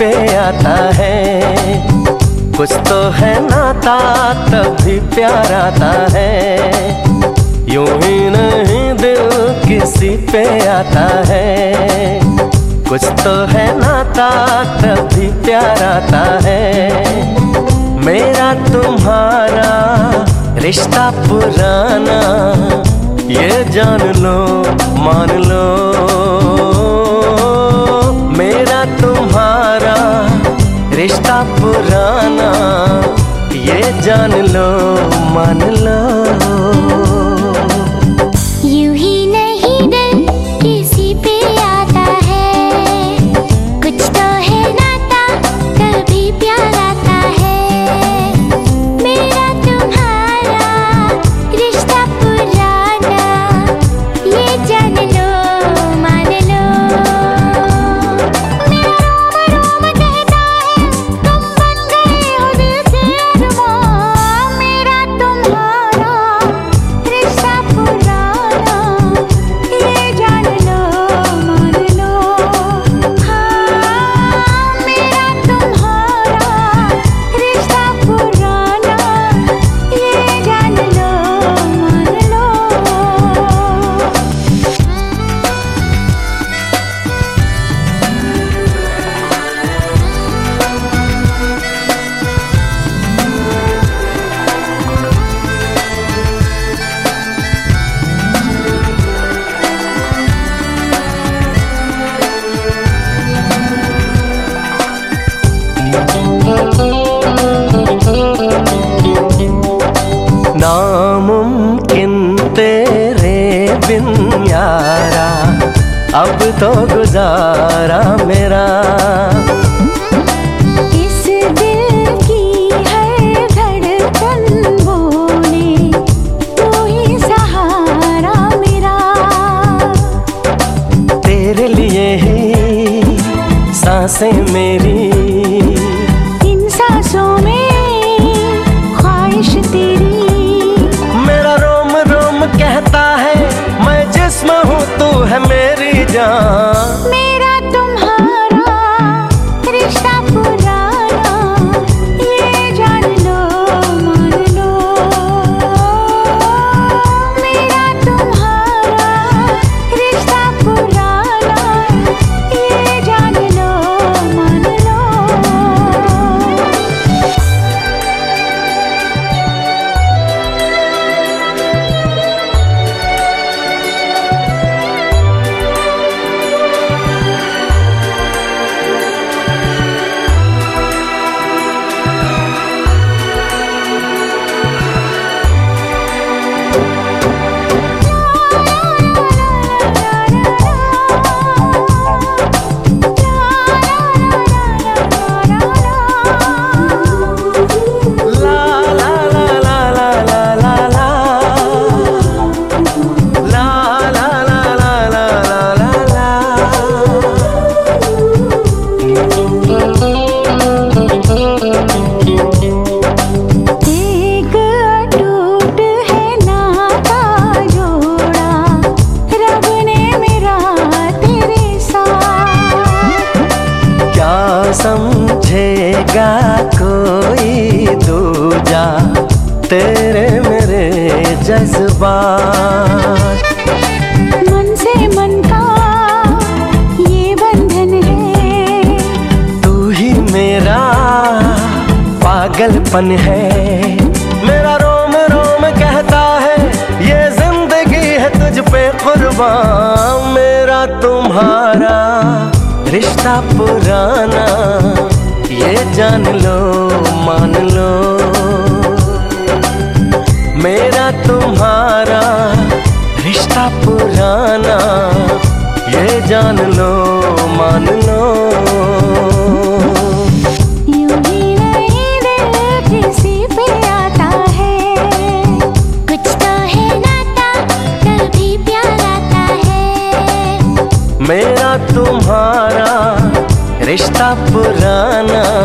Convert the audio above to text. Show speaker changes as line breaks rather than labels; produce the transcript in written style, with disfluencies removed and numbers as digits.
पे आता है। कुछ तो है नाता तभी प्यार आता है। यूं ही नहीं दिल किसी पे आता है। कुछ तो है नाता तभी प्यार आता है। मेरा तुम्हारा रिश्ता पुराना, ये जान लो मान लो। मेरा तुम्हारा रिश्ता पुराना, ये जान लो मान लो।
यूं ही नहीं दिल किसी पे आता है। कुछ तो है नाता तभी प्यार आता है। मेरा तुम्हारा रिश्ता पुराना, ये जान लो मान लो। मेरा रोम रोम कहता है तुम बन गए हो दिल के अरमां। मेरा तुम्हारा रिश्ता पुराना, ये जान लो मान लो। हाँ, मेरा तुम्हारा रिश्ता पुराना, ये जान लो मान लो।
नामुमकिन तेरे बिन यारा, अब तो गुजारा मेरा।
इस दिल की हर धड़कन बोले तू ही सहारा मेरा।
तेरे लिए ही सांसें मेरी,
इन सांसों में ख्वाहिश तेरी।
मेरा रोम रोम कहता है मैं जिस्म हूँ तू है मेरी जान।
मेरा तुम्हारा रिश्ता पुराना, ये जान लो मान लो। मेरा तुम्हारा रिश्ता पुराना, ये जान लो मान लो। एक अटूट है नाता जोड़ा रब ने मेरा तेरे साथ।
क्या समझेगा कोई दूजा तेरे मेरे जज्बात।
मन से मन का ये बंधन है,
तू ही मेरा पागलपन है। मेरा रोम रोम कहता है ये जिंदगी है तुझ पे कुर्बान। मेरा तुम्हारा रिश्ता पुराना, ये जान लो मान लो। मेरा तुम्हारा रिश्ता पुराना, ये जान लो मान लो।
यूं ही नहीं दिल किसी पे आता है। कुछ तो है नाता तभी प्यार आता है।
मेरा तुम्हारा रिश्ता पुराना,